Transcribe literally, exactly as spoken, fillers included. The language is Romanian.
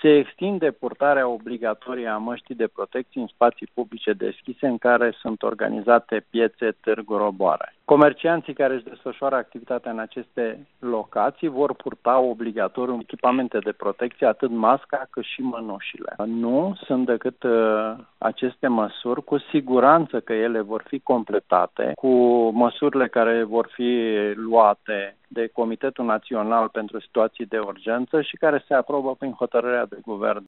Se extinde purtarea obligatorie a măștii de protecție în spații publice deschise în care sunt organizate piețe, târguri, roboare. Comercianții care își desfășoară activitatea în aceste locații vor purta obligatoriu echipamente de protecție, atât masca cât și mănușile. Nu sunt decât uh, aceste măsuri, cu siguranță că ele vor fi completate cu măsurile care vor fi luate de Comitetul Național pentru Situații de Urgență și care se aprobă prin hotărârea de guvern.